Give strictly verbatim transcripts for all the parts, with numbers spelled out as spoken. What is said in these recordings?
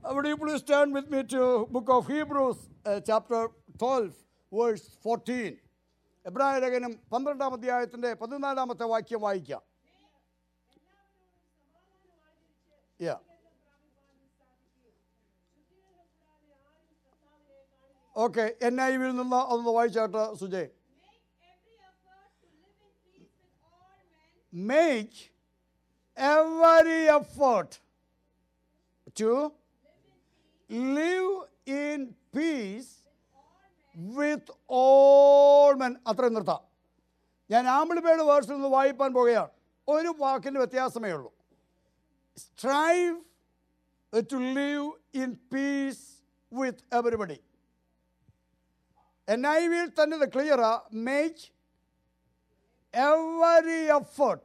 Uh, would you please turn with me to book of Hebrews, uh, chapter twelve, verse fourteen. എബ്രായ ലേഖനം പന്ത്രണ്ടാം അധ്യായത്തിൻ്റെ പതിനാലാമത്തെ വാക്യം വായിക്കാം. Yeah. ഓക്കെ, എൻ ഐ വിയിൽ നിന്ന് അതൊന്ന് വായിച്ചാട്ട് Sujay. Make every effort to live in peace with all men. അത്രയും നിർത്താം. ഞാൻ ആംബിളിബേഡ് വേഴ്സിൽ നിന്ന് വായിപ്പാൻ പോകുകയാണ്. ഒരു വാക്കിന് വ്യത്യാസമേ ഉള്ളൂ. Strive to live in peace with everybody. N I വിയിൽ തന്നെ ഇത് ക്ലിയറാ. Make every effort.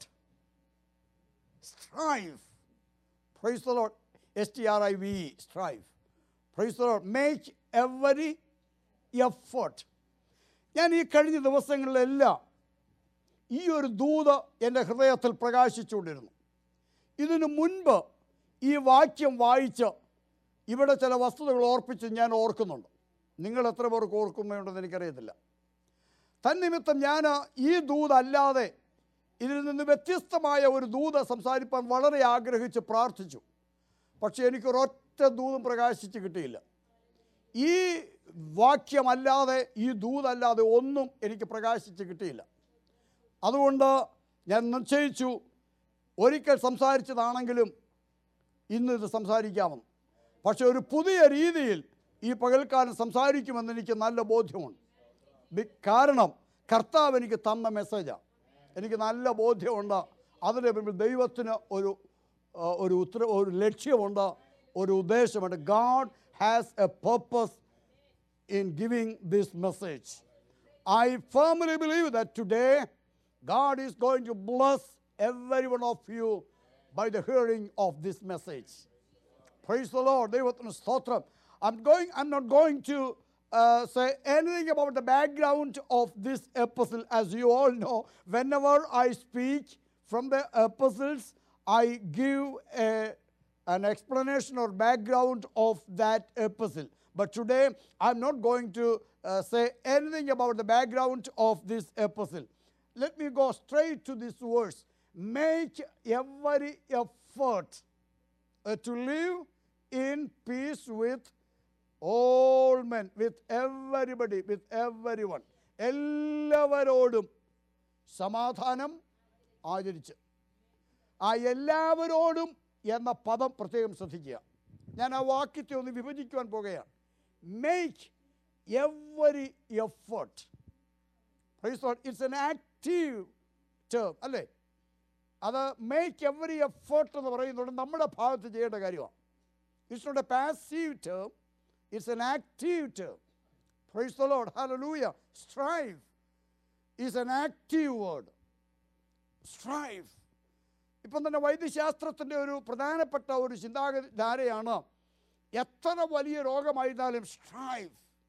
Strive. Praise the Lord. S T R I V E. Strive. Praise the Lord. Make every effort. ഞാൻ ഈ കഴിഞ്ഞ ദിവസങ്ങളിലെല്ലാം ഈ ഒരു ദൂത് എൻ്റെ ഹൃദയത്തിൽ പ്രകാശിച്ചുകൊണ്ടിരുന്നു. ഇതിനു മുൻപ് ഈ വാക്യം വായിച്ച് ഇവിടെ ചില വസ്തുതകൾ ഓർപ്പിച്ച് ഞാൻ ഓർക്കുന്നുണ്ട്. നിങ്ങൾ എത്ര പേർക്ക് ഓർക്കുന്നുണ്ടെന്ന് എനിക്കറിയത്തില്ല. തന്നിമിത്തം ഞാൻ ഈ ദൂതല്ലാതെ ഇതിൽ നിന്ന് വ്യത്യസ്തമായ ഒരു ദൂത് സംസാരിപ്പാൻ വളരെ ആഗ്രഹിച്ച് പ്രാർത്ഥിച്ചു. പക്ഷേ എനിക്കൊരൊറ്റ ദൂതും പ്രകാശിച്ച് കിട്ടിയില്ല. ഈ വാക്യമല്ലാതെ, ഈ ദൂതല്ലാതെ ഒന്നും എനിക്ക് പ്രകാശിച്ച് കിട്ടിയില്ല. അതുകൊണ്ട് ഞാൻ നിശ്ചയിച്ചു, ഒരിക്കൽ സംസാരിച്ചതാണെങ്കിലും ഇന്ന് ഇത് സംസാരിക്കാമെന്ന്. പക്ഷെ ഒരു പുതിയ രീതിയിൽ ഈ പകൽക്കാലം സംസാരിക്കുമെന്ന് എനിക്ക് നല്ല ബോധ്യമുണ്ട്. കാരണം കർത്താവ് എനിക്ക് തന്ന മെസ്സേജാണ്. എനിക്ക് നല്ല ബോധ്യമുണ്ട്. അതിന് പിന്നിൽ ദൈവത്തിന് ഒരു ഒരു ഉത്തര ഒരു ലക്ഷ്യമുണ്ട്, ഒരു ഉദ്ദേശമുണ്ട്. God has a purpose in giving this message. I firmly believe that today God is going to bless every one of you by the hearing of this message. Praise the Lord. ദൈവത്തിന് സ്തോത്രം. I'm going I'm not going to uh, say anything about the background of this epistle. As you all know, whenever I speak from the epistles, I give a, an explanation or background of that epistle. But today, I'm not going to uh, say anything about the background of this epistle. Let me go straight to this verse. Make every effort uh, to live in peace with all men, with everybody, with everyone. എല്ലാവരോടും സമാധാനം ആചരിച്ച്. ആ എല്ലാവരോടും എന്ന പദം പ്രത്യേകം ശ്രദ്ധിക്കുക. ഞാൻ ആ വാക്യത്തെ ഒന്ന് വിഭജിക്കുവാൻ പോകുകയാണ്. Make every effort. Praise the Lord. It's an active term, അല്ലേ? അത് make every effort എന്ന് പറയുന്നത് നമ്മുടെ ഭാഗത്ത് ചെയ്യേണ്ട കാര്യമാണ്. It's not a passive term. It's an active term. Praise the Lord. Hallelujah. Strive is an active word. Strive. ഇപ്പം തന്നെ വൈദ്യശാസ്ത്രത്തിൻ്റെ ഒരു പ്രധാനപ്പെട്ട ഒരു ചിന്താധാരയാണ്, എത്ര വലിയ രോഗമായിരുന്നാലും സ്ട്രൈവ്,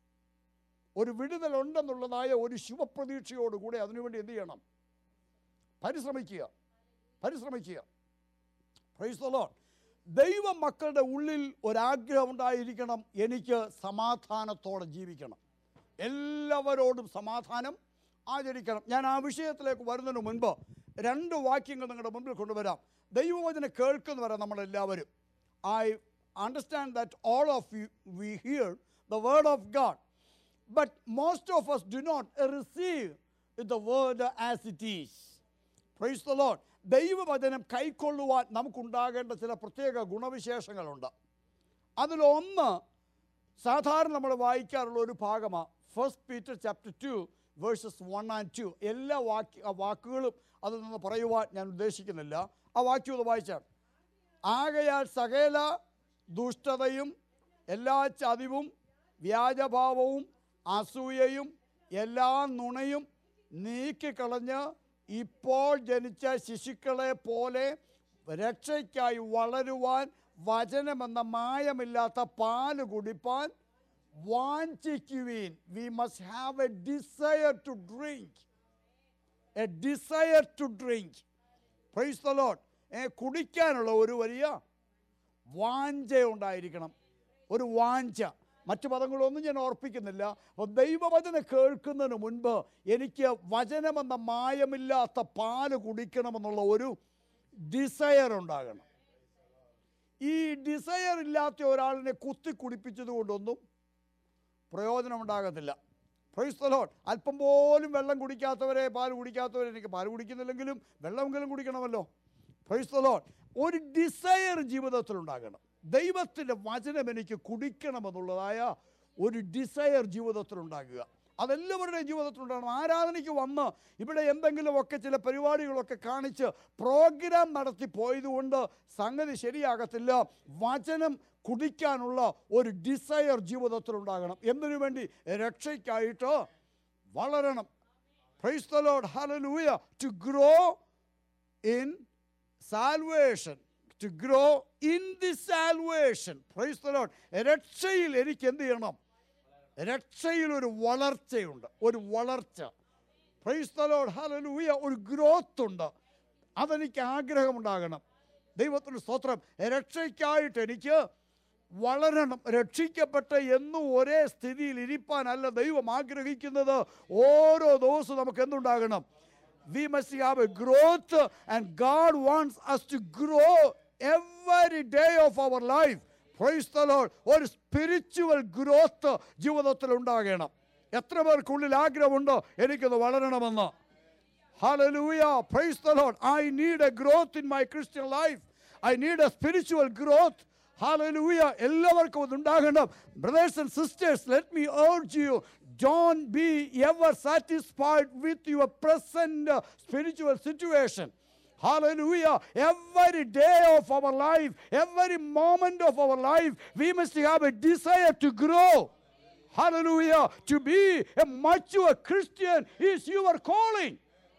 ഒരു വിടുതലുണ്ടെന്നുള്ളതായ ഒരു ശുഭപ്രതീക്ഷയോടുകൂടെ അതിനുവേണ്ടി എന്ത് ചെയ്യണം? പരിശ്രമിക്കുക, പരിശ്രമിക്കുക. Praise the Lord. ദൈവ മക്കളുടെ ഉള്ളിൽ ഒരാഗ്രഹം ഉണ്ടായിരിക്കണം, എനിക്ക് സമാധാനത്തോടെ ജീവിക്കണം, എല്ലാവരോടും സമാധാനം ആചരിക്കണം. ഞാൻ ആ വിഷയത്തിലേക്ക് വരുന്നതിന് മുൻപ് രണ്ട് വാക്യങ്ങൾ നിങ്ങളുടെ മുൻപിൽ കൊണ്ടുവരാം. ദൈവവചനം കേൾക്കുന്നവരാണ് നമ്മളെല്ലാവരും. I understand that all of you, we hear the word of God, but most of us do not receive the word as it is. Praise the Lord. ദൈവവചനം കൈക്കൊള്ളുവാൻ നമുക്കുണ്ടാകേണ്ട ചില പ്രത്യേക ഗുണവിശേഷങ്ങളുണ്ട്. അതിലൊന്ന് സാധാരണ നമ്മൾ വായിക്കാറുള്ള ഒരു ഭാഗമാണ് first Peter chapter two verses one and two. എല്ലാ വാക്യ വാക്കുകളും അതിൽ നിന്ന് പറയുവാൻ ഞാൻ ഉദ്ദേശിക്കുന്നില്ല. ആ വാക്യം ഒന്ന് വായിച്ചാണ്. ആകയാൽ സകല ദുഷ്ടതയും എല്ലാ ചതിവും വ്യാജഭാവവും അസൂയയും എല്ലാ നുണയും നീക്കിക്കളഞ്ഞ് ഇപ്പോൾ ജനിച്ച ശിശുക്കളെ പോലെ രക്ഷയ്ക്കായി വളരുവാൻ വചനമെന്ന മായമില്ലാത്ത പാല് കുടിപ്പാൻ വാഞ്ചിക്കുവീൻ. We must have a desire to drink, a desire to drink. Praise the Lord. കുടിക്കാനുള്ള ഒരു വലിയ വാഞ്ച ഉണ്ടായിരിക്കണം. ഒരു വാഞ്ച. മറ്റു പദങ്ങളൊന്നും ഞാൻ ഓർപ്പിക്കുന്നില്ല. അപ്പോൾ ദൈവവചനം കേൾക്കുന്നതിന് മുൻപ് എനിക്ക് വചനമെന്ന മായമില്ലാത്ത പാല് കുടിക്കണമെന്നുള്ള ഒരു ഡിസയർ ഉണ്ടാകണം. ഈ ഡിസയർ ഇല്ലാത്ത ഒരാളിനെ കുത്തി കുടിപ്പിച്ചത് കൊണ്ടൊന്നും പ്രയോജനമുണ്ടാകത്തില്ല. Price the Lord. അല്പം പോലും വെള്ളം കുടിക്കാത്തവരെ, പാൽ കുടിക്കാത്തവരെ, എനിക്ക് പാൽ കുടിക്കുന്നില്ലെങ്കിലും വെള്ളമെങ്കിലും കുടിക്കണമല്ലോ. Praise the Lord. ഒരു ഡിസയർ ജീവിതത്തിലുണ്ടാകണം. ദൈവത്തിൻ്റെ വചനം എനിക്ക് കുടിക്കണമെന്നുള്ളതായ ഒരു ഡിസയർ ജീവിതത്തിലുണ്ടാകുക. അതെല്ലാവരുടെയും ജീവിതത്തിലുണ്ടാകണം. ആരാധനയ്ക്ക് വന്ന് ഇവിടെ എന്തെങ്കിലുമൊക്കെ ചില പരിപാടികളൊക്കെ കാണിച്ച് പ്രോഗ്രാം നടത്തി പോയതുകൊണ്ട് സംഗതി ശരിയാകത്തില്ല. വചനം കുടിക്കാനുള്ള ഒരു ഡിസയർ ജീവിതത്തിലുണ്ടാകണം. എന്തിനു വേണ്ടി? രക്ഷയ്ക്കായിട്ട് വളരണം. Praise the Lord. Hallelujah. To grow in salvation. To grow in the salvation. Praise the Lord. രക്ഷയിൽ എനിക്ക് എന്ത് ചെയ്യണം? രക്ഷയിൽ ഒരു വളർച്ചയുണ്ട്, ഒരു വളർച്ച. Praise the Lord. ഹല്ലേലൂയ. ഒരു ഗ്രോത്ത് ഉണ്ട്. അതെനിക്ക് ആഗ്രഹമുണ്ടാകണം. ദൈവത്തിന് സ്തോത്രം. രക്ഷയ്ക്കായിട്ട് എനിക്ക് വളരണം. രക്ഷിക്കപ്പെട്ട് എന്നും ഒരേ സ്ഥിതിയിൽ ഇരിപ്പാനല്ല ദൈവം ആഗ്രഹിക്കുന്നത്. ഓരോ ദിവസവും നമുക്ക് എന്തുണ്ടാകണം? We must have a growth, and God wants us to grow every day of our life. Praise the Lord. ഒരു സ്പിരിച്വൽ ഗ്രോത്ത് ജീവിതത്തിൽ ഉണ്ടാകണം. എത്ര പേർക്കുള്ളിൽ ആഗ്രഹമുണ്ടോ എനിക്കത് വളരണമെന്ന്? Hallelujah. Praise the Lord. I need a growth in my Christian life. I need a spiritual growth. Hallelujah. എല്ലാവർക്കും അതുണ്ടാകണം. Brothers and sisters, let me urge you, don't be ever satisfied with your present uh, spiritual situation. Hallelujah. Every day of our life, every moment of our life, we must have a desire to grow. Hallelujah. To be a mature Christian is your calling.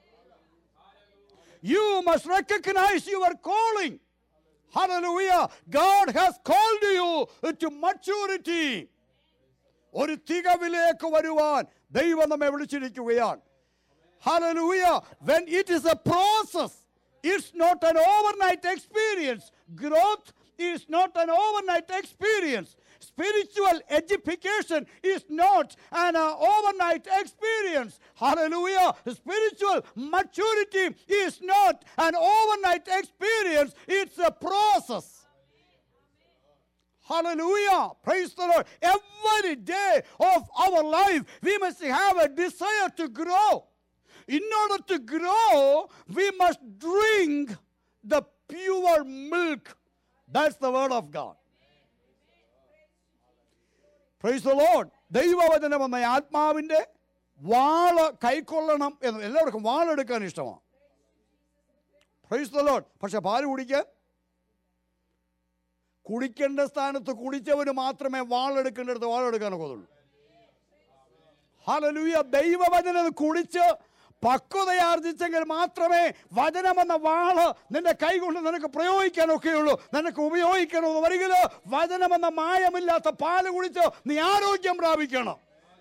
You must recognize your calling. Hallelujah. God has called you to maturity. ഒരു തികവിലേക്ക് വരുവാൻ ദൈവം നമ്മെ വിളിച്ചിരിക്കുകയാണ്. Hallelujah. When it is a process, it's not an overnight experience. Growth is not an overnight experience. Spiritual edification is not an uh, overnight experience. Hallelujah. Spiritual maturity is not an overnight experience. It's a process. Hallelujah. Praise the Lord. Every day of our life, we must have a desire to grow. In order to grow, we must drink the pure milk. That's the word of God. Praise the Lord. ദൈവവചനം എന്ന ആത്മാവിൻ്റെ വാള് കൈക്കൊള്ളണം എന്ന് എല്ലാവർക്കും വാളെടുക്കാൻ ഇഷ്ടമാണ്. Praise the Lord. പക്ഷെ പാല് കുടിക്കാൻ കുടിക്കേണ്ട സ്ഥാനത്ത് കുടിച്ചവന് മാത്രമേ വാളെടുക്കേണ്ടടുത്ത് വാളെടുക്കാനൊക്കത്തുള്ളൂ. ഹല്ലേലൂയ. ദൈവവചനം കുടിച്ച് പക്വതയാർജിച്ചെങ്കിൽ മാത്രമേ വചനമെന്ന വാള് നിന്റെ കൈകൊണ്ട് നിനക്ക് പ്രയോഗിക്കാനൊക്കെയുള്ളൂ. നിനക്ക് ഉപയോഗിക്കണമെന്ന് വരികിൽ വചനമെന്ന മായമില്ലാത്ത പാല് കുടിച്ച് നീ ആരോഗ്യം പ്രാപിക്കണം.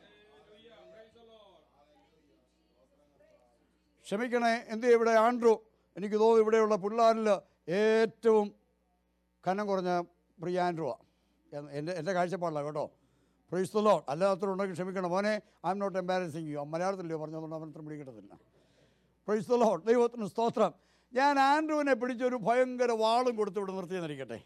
ക്ഷമിക്കണേ, എന്ത് ഇവിടെ ആൻഡ്രു, എനിക്ക് തോന്നുന്നു ഇവിടെയുള്ള പിള്ളേരിൽ ഏറ്റവും കനം കുറഞ്ഞ പ്രിയ ആൻഡ്രുവാ. എൻ്റെ എൻ്റെ കാഴ്ചപ്പാടില്ല കേട്ടോ. Price the Lord. അല്ലാത്തവരുണ്ടെങ്കിൽ ക്ഷമിക്കണം മോനെ. I'm not embarrassing you. മലയാളത്തിലോ പറഞ്ഞതുകൊണ്ട് അവൻ അത്ര പിടികിട്ടത്തില്ല. Price the Lord. ദൈവത്തിന് സ്തോത്രം. ഞാൻ ആൻഡ്രുവിനെ പിടിച്ചൊരു ഭയങ്കര വാളും കൊടുത്ത് ഇവിടെ നിർത്തിയെന്നിരിക്കട്ടെ.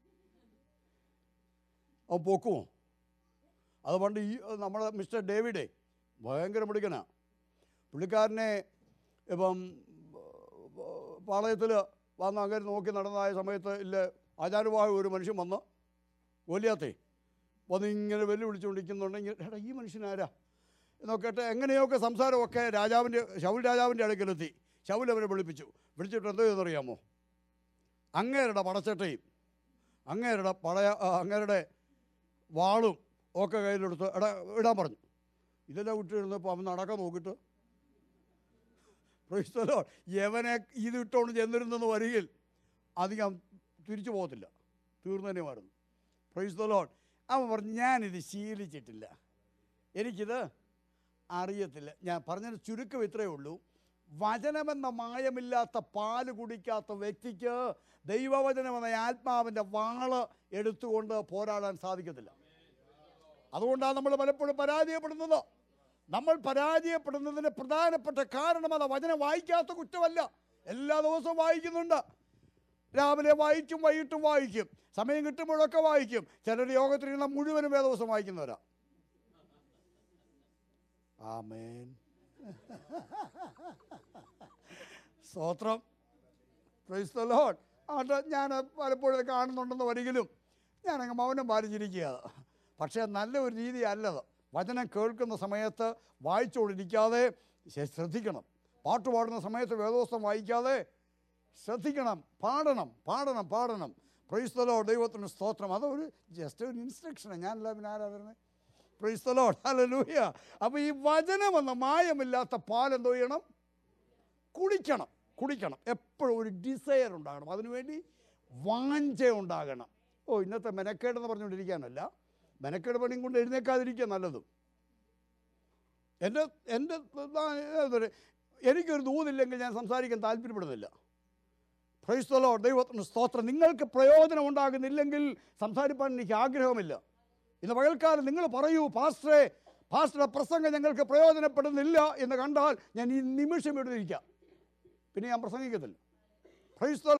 അവൻ പൊക്കുമോ? അത് പണ്ട് ഈ നമ്മുടെ മിസ്റ്റർ ഡേവിഡേ ഭയങ്കര മിടുക്കനാ. പുള്ളിക്കാരനെ ഇപ്പം പാളയത്തിൽ വന്ന് അങ്ങനെ നോക്കി നടന്നതായ സമയത്ത് ഇല്ല ആചാരവായ ഒരു മനുഷ്യൻ വന്ന് ഗോലിയാത്തേ വന്ന് ഇങ്ങനെ വെല്ലുവിളിച്ചുകൊണ്ടിരിക്കുന്നുണ്ടെങ്കിൽ എടാ ഈ മനുഷ്യനാരാ എന്നൊക്കെ എങ്ങനെയൊക്കെ സംസാരമൊക്കെ രാജാവിൻ്റെ ശൗൽ രാജാവിൻ്റെ അടുക്കലെത്തി. ശൗൽ അവരെ വിളിപ്പിച്ചു. വിളിച്ചിട്ട് എന്തോ ചെയ്യുന്നറിയാമോ? അങ്ങേരുടെ പടച്ചട്ടയും അങ്ങേരുടെ പടയ അങ്ങേരുടെ വാളും ഒക്കെ കയ്യിലെടുത്ത് എടാ ഇടാൻ പറഞ്ഞു. ഇതെല്ലാം വിട്ടിരുന്നപ്പോൾ അവൻ നടക്കാൻ നോക്കിയിട്ട് പ്രൈസ് ദി ലോർഡ് യവനെ ഇത് ഇട്ടുകൊണ്ട് ചെന്നിരുന്നെന്ന് വരികിൽ അധികം തിരിച്ചു പോകത്തില്ല, തീർന്നതിനുമായിരുന്നു. Price the Lord. അവൻ പറഞ്ഞു ഞാനിത് ശീലിച്ചിട്ടില്ല, എനിക്കിത് അറിയത്തില്ല. ഞാൻ പറഞ്ഞതിന് ചുരുക്കം ഇത്രയേ ഉള്ളൂ. വചനമെന്ന മായമില്ലാത്ത പാല് കുടിക്കാത്ത വ്യക്തിക്ക് ദൈവവചനമെന്ന ആത്മാവിൻ്റെ വാള് എടുത്തുകൊണ്ട് പോരാടാൻ സാധിക്കത്തില്ല. അതുകൊണ്ടാണ് നമ്മൾ പലപ്പോഴും പരാജയപ്പെടുന്നത്. നമ്മൾ പരാജയപ്പെടുന്നതിന് പ്രധാനപ്പെട്ട കാരണം അത് വചനം വായിക്കാത്ത കുറ്റമല്ല. എല്ലാ ദിവസവും വായിക്കുന്നുണ്ട്. രാവിലെ വായിക്കും, വൈകിട്ടും വായിക്കും, സമയം കിട്ടുമ്പോഴൊക്കെ വായിക്കും. ചിലർ യോഗത്തിലിരുന്ന മുഴുവനും വേദവസം വായിക്കുന്നവരാ. ആമേൻ. സ്തോത്രം. Praise the Lord. അത് ഞാൻ പലപ്പോഴും കാണുന്നുണ്ടെന്ന് വരികിലും ഞാനങ്ങ് മൗനം പാലിച്ചിരിക്കുക. പക്ഷേ നല്ല ഒരു രീതി അല്ലത്. വചനം കേൾക്കുന്ന സമയത്ത് വായിച്ചുകൊണ്ടിരിക്കാതെ ശ്രദ്ധിക്കണം. പാട്ട് പാടുന്ന സമയത്ത് വേദോസ്തം വായിക്കാതെ ശ്രദ്ധിക്കണം. പാടണം പാടണം പാടണം. Praise the Lord. ദൈവത്തിന് സ്തോത്രം. അതൊരു ജസ്റ്റ് ഒരു ഇൻസ്ട്രക്ഷനാണ്. ഞാനല്ല പിന്നെ ആരാ വരുന്നത്? Praise the Lord. ഹല്ലേലൂയ. അപ്പോൾ ഈ വചനമെന്ന മായമില്ലാത്ത പാൽ എന്തോ ചെയ്യണം? കുടിക്കണം കുടിക്കണം. എപ്പോഴും ഒരു ഡിസയർ ഉണ്ടാകണം. അതിനുവേണ്ടി വാഞ്ച ഉണ്ടാകണം. ഓ ഇന്നത്തെ മെനക്കേടെന്ന് പറഞ്ഞുകൊണ്ടിരിക്കാനല്ല, മെനക്കേട് പണിയും കൊണ്ട് എഴുന്നേക്കാതിരിക്കുക നല്ലതും. എൻ്റെ എൻ്റെ എനിക്കൊരു ദൂതില്ലെങ്കിൽ ഞാൻ സംസാരിക്കാൻ താല്പര്യപ്പെടുന്നില്ല. Praise the Lord. ദൈവത്തിന് സ്തോത്രം. നിങ്ങൾക്ക് പ്രയോജനം ഉണ്ടാകുന്നില്ലെങ്കിൽ സംസാരിക്കാൻ എനിക്ക് ആഗ്രഹമില്ല. ഇന്ന് പകൽക്കാലം നിങ്ങൾ പറയൂ, പാസ്റ്ററെ പാസ്റ്ററുടെ പ്രസംഗം ഞങ്ങൾക്ക് പ്രയോജനപ്പെടുന്നില്ല എന്ന് കണ്ടാൽ ഞാൻ ഈ നിമിഷം എഴുതിയിരിക്കാം, പിന്നെ ഞാൻ പ്രസംഗിക്കത്തില്ല. Praise the